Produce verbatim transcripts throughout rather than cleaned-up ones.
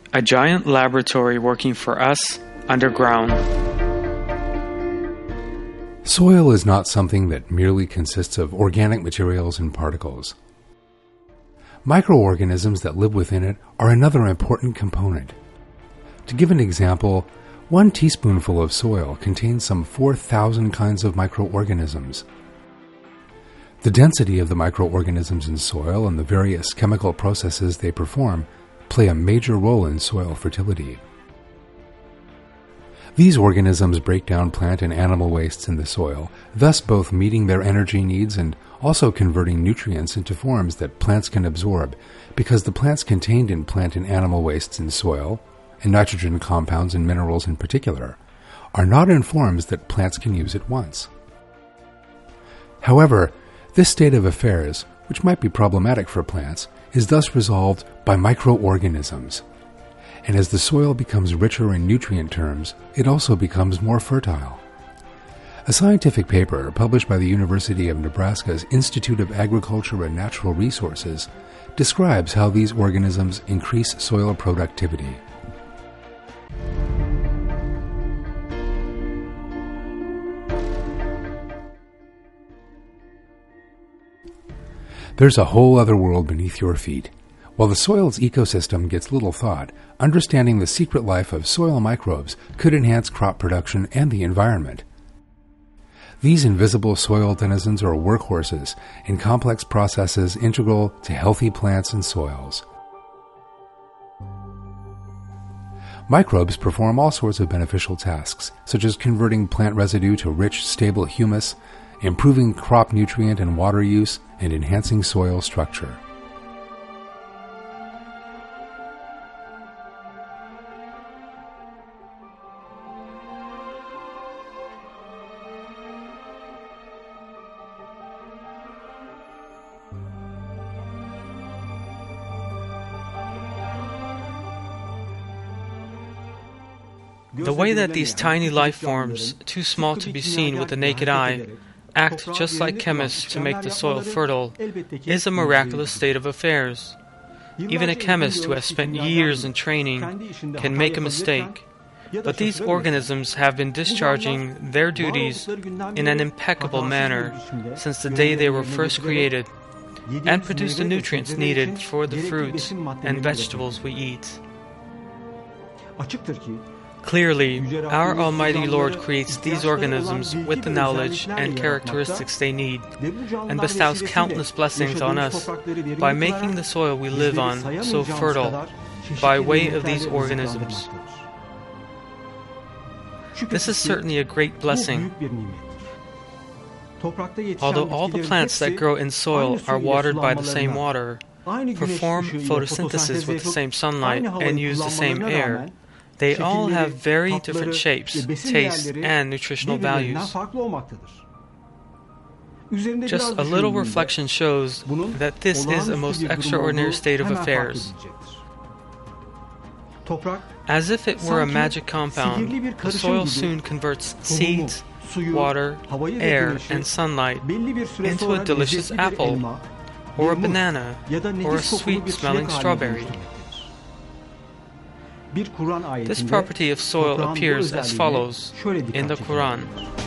A giant laboratory working for us underground. Soil is not something that merely consists of organic materials and particles. Microorganisms that live within it are another important component. To give an example, one teaspoonful of soil contains some four thousand kinds of microorganisms. The density of the microorganisms in soil and the various chemical processes they perform play a major role in soil fertility. These organisms break down plant and animal wastes in the soil, thus both meeting their energy needs and also converting nutrients into forms that plants can absorb, because the plants contained in plant and animal wastes in soil, and nitrogen compounds and minerals in particular, are not in forms that plants can use at once. However, this state of affairs, which might be problematic for plants, is thus resolved by microorganisms. And as the soil becomes richer in nutrient terms, it also becomes more fertile. A scientific paper published by the University of Nebraska's Institute of Agriculture and Natural Resources describes how these organisms increase soil productivity. There's a whole other world beneath your feet. While the soil's ecosystem gets little thought, understanding the secret life of soil microbes could enhance crop production and the environment. These invisible soil denizens are workhorses in complex processes integral to healthy plants and soils. Microbes perform all sorts of beneficial tasks, such as converting plant residue to rich, stable humus, improving crop nutrient and water use, and enhancing soil structure. The way that these tiny life forms, too small to be seen with the naked eye, act just like chemists to make the soil fertile is a miraculous state of affairs. Even a chemist who has spent years in training can make a mistake, but these organisms have been discharging their duties in an impeccable manner since the day they were first created and produce the nutrients needed for the fruits and vegetables we eat. Clearly, our Almighty Lord creates these organisms with the knowledge and characteristics they need, and bestows countless blessings on us by making the soil we live on so fertile by way of these organisms. This is certainly a great blessing. Although all the plants that grow in soil are watered by the same water, perform photosynthesis with the same sunlight, and use the same air, they all have very different shapes, tastes, and nutritional values. Just a little reflection shows that this is a most extraordinary state of affairs. As if it were a magic compound, the soil soon converts seeds, water, air, and sunlight into a delicious apple, or a banana, or a sweet-smelling strawberry. This property of soil appears as follows in the Quran.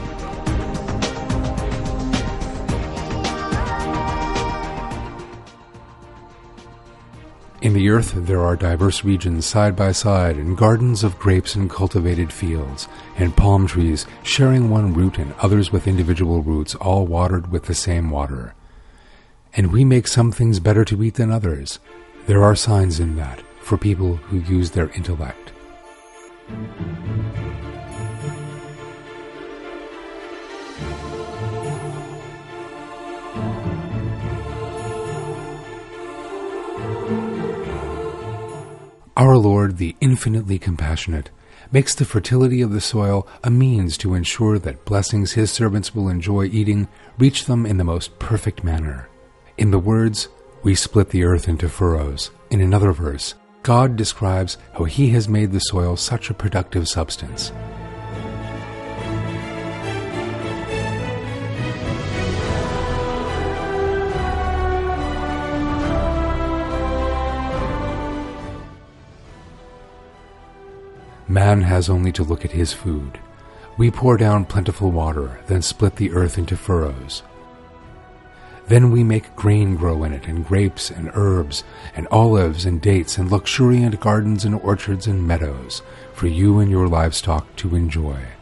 In the earth there are diverse regions side by side, and gardens of grapes and cultivated fields, and palm trees sharing one root and others with individual roots, all watered with the same water. And we make some things better to eat than others. There are signs in that for people who use their intellect. Our Lord, the infinitely compassionate, makes the fertility of the soil a means to ensure that blessings His servants will enjoy eating reach them in the most perfect manner. In the words, "We split the earth into furrows," in another verse, God describes how He has made the soil such a productive substance. Man has only to look at his food. We pour down plentiful water, then split the earth into furrows. Then we make grain grow in it, and grapes and herbs, and olives and dates, and luxuriant gardens and orchards and meadows, for you and your livestock to enjoy.